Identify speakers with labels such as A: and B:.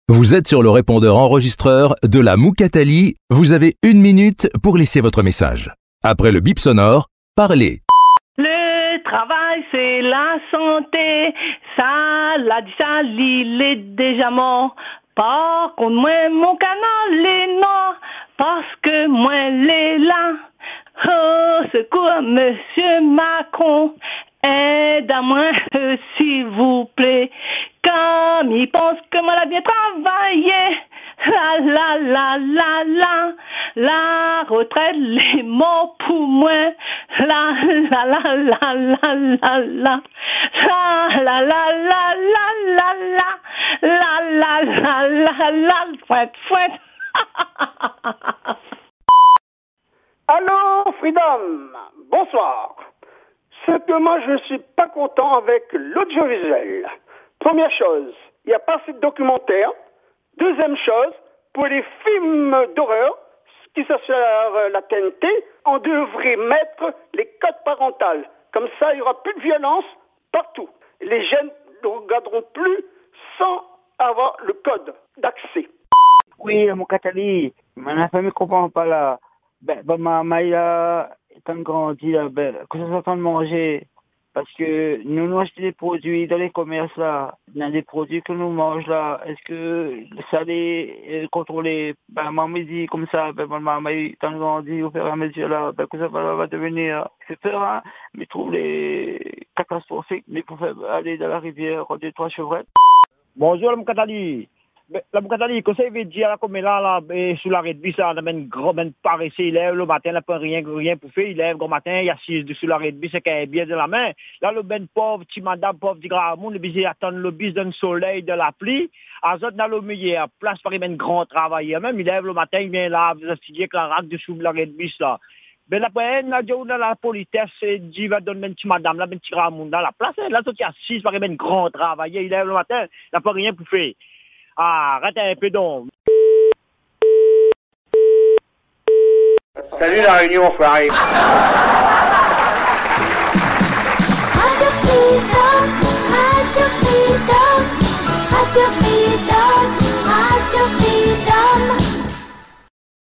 A: Vous êtes sur le répondeur enregistreur de la Moukatali. Vous avez 1 minute pour laisser votre message. Après le bip sonore, parlez.
B: Le travail, c'est la santé. Ça, l'a dit ça, il est déjà mort. Par contre, moi, mon canal est noir. Parce que moi, l'est là. Oh, secours, monsieur Macron. Aide-moi, s'il vous plaît. Comme il pense que moi, l'a bien travaillé. La, la, la, la, la. La retraite, les morts pour moi. La, la, la, la, la, la, la. La, la, la, la, la, la, la. La, la, la, la, la. Fouette, fouette.
C: Allô, Freedom, bonsoir. C'est que moi, je ne suis pas content avec l'audiovisuel. Première chose, il n'y a pas assez de documentaires. Deuxième chose, pour les films d'horreur, qui sont sur la TNT, on devrait mettre les codes parentaux. Comme ça, il n'y aura plus de violence partout. Les jeunes ne regarderont plus sans avoir le code d'accès.
D: Oui, mon Catali, ma famille ne comprend pas là. Ma maman, quand grandi là, que ça s'entend de manger. Parce que nous achetons des produits dans les commerces là, dans des produits que nous mangeons là. Est-ce que ça les contrôler? Maman me dit comme ça, maman, quand grandi au fur et à mesure là, que ça va devenir. C'est peur, hein, mais trouve les catastrophiques, mais pour faire aller dans la rivière, 2-3 chevrettes.
E: Bonjour, mon Catali. La Moukatali, qu'est-ce que ça veut dire comme là, sur la rugby, ça, on a un gros paresseux, il lève le matin, il n'a pas rien pour faire, il lève le matin, il assise sur la rugby, c'est qu'il a bien de la main. Là, le pauvre, petit madame, pauvre, petit grand monde, le bis attend le bis d'un soleil, de la pluie. À zone, dans le milieu, place par un grand travailleur, même, il lève le matin, il vient là, vous asseyez avec la raque dessous de la rugby, là. Mais la peine, dans la politesse, dit, va donner un petit madame, là, un petit grand monde dans la place, là, tout est assise par un grand travailleur, il lève le matin, il n'a pas rien pour faire. Ah, arrête un peu donc.
C: Salut la réunion, enfoiré.
F: Radio Freedom, Radio Freedom, Radio Freedom.